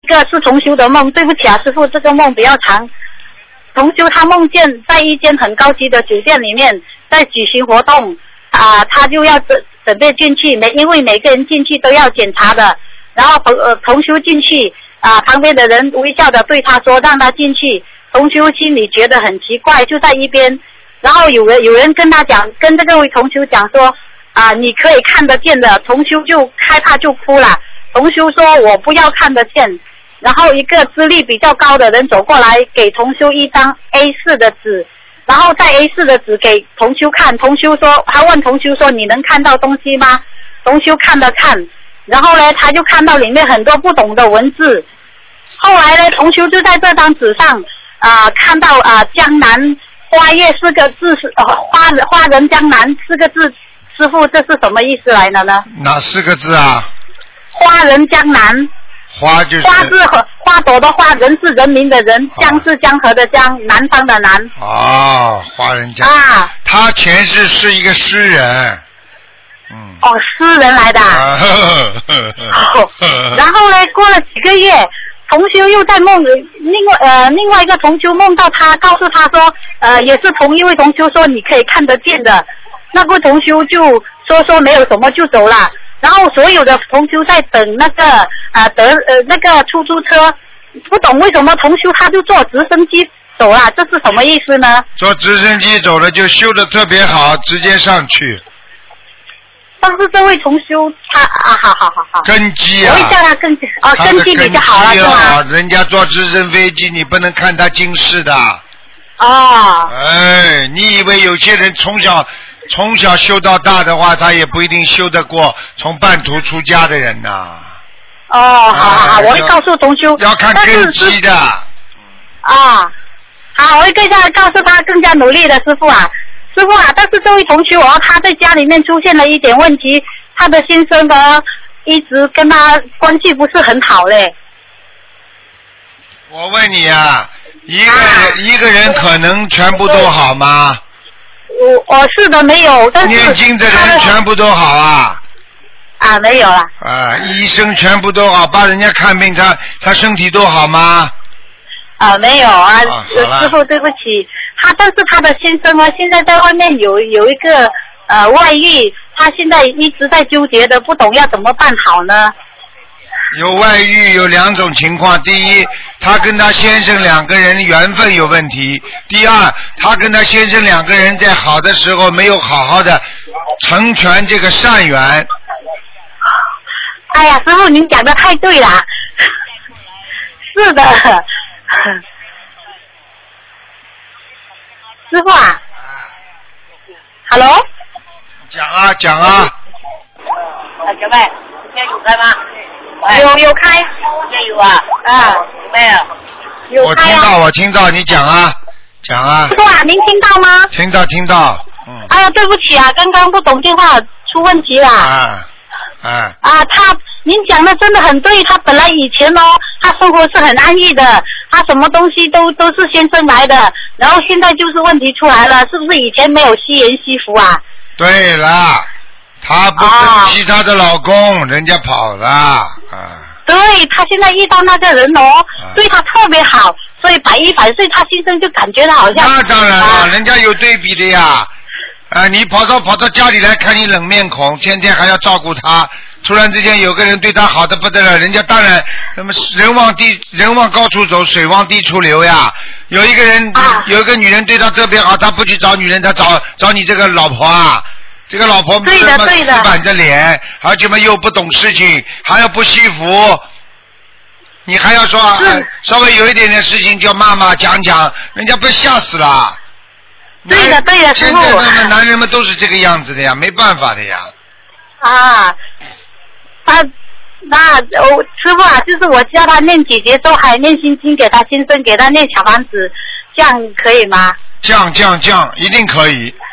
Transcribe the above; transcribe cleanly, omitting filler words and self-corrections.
个是同修的梦，对不起啊，师傅，这个梦比较长。同修他梦见在一间很高级的酒店里面在举行活动他就要准备进去，因为每个人进去都要检查的。然后同修进去旁边的人微笑的对他说让他进去，同修心里觉得很奇怪，就在一边。然后有人跟他讲，跟这个位同修讲说你可以看得见的，同修就害怕就哭了。同修说我不要看得见。然后一个资历比较高的人走过来给同修一张 A4 的纸，然后在 A4 的纸给同修看，同修说他问同修说你能看到东西吗？同修看了看，然后呢他就看到里面很多不懂的文字。后来呢同修就在这张纸上看到江南花月4个字花人江南4个字，师父这是什么意思来的呢？ 哪4个字啊？ 花人江南。 花就是花是花朵的花，人是人民的人，江是江河的江，南方的南。 花人江他前世是一个诗人。 诗人来的。然后呢，过了几个月，同修又在梦另外一个同修梦到他，告诉他说，也是同一位同修说你可以看得见的。那个同修就说没有什么就走了。然后所有的同修在等那个那个出租车，不懂为什么同修他就坐直升机走了，这是什么意思呢？ 坐直升机走了就修得特别好，直接上去。 但是这位同修他好根基我会叫他根基比较好了是吗？ 人家坐直升飞机你不能看他今世的。你以为有些人从小修到大的话，他也不一定修得过从半途出家的人呐。 好，我会告诉同修。 要看根基的。 好，我会告诉他更加努力的师父啊。师父啊，但是这位同修他在家里面出现了一点问题，他的先生呢一直跟他关系不是很好嘞。 我问你一个人可能全部都好吗？ 我是的没有，但是念经的人全部都好没有了。 医生全部都好，帮人家看病他身体都好吗？ 没有师父对不起，但是他的先生现在在外面有一个外遇，他现在一直在纠结的，不懂要怎么办好呢？ 有外遇有2种情况，第一，他跟他先生2个人缘分有问题；第二，他跟他先生2个人在好的时候没有好好的成全这个善缘。 哎呀，师父您讲的太对了。是的。师父Hello。 讲啊。 小妹，今天有开吗？有开。今天有有没有？有开我听到，你讲啊。师父您听到吗？ 听到。 哎呀，对不起刚刚不懂电话出问题了。您讲的真的很对，他本来以前他生活是很安逸的，他什么东西都是先生来的，然后现在就是问题出来了，是不是以前没有惜言惜福对了，他不珍惜他的老公，人家跑了。 对，他现在遇到那个人对他特别好，所以100%岁他先生就感觉他好像。 那当然了，人家有对比的呀。你跑到家里来看你冷面孔，天天还要照顾他，突然之间有个人对他好的不得了，人家当然那么人往高处走，水往低处流呀。有一个女人对他特别好，他不去找女人，他找你这个老婆这个老婆对的死板着脸，而且又不懂事情，还要不惜福，你还要说稍微有一点点事情就骂讲，人家被吓死了。 对的， 现在他们男人们都是这个样子的呀，没办法的呀。 师父就是我教他念姐姐咒，还念心经给他先生，给他念小房子，这样可以吗？ 这样一定可以。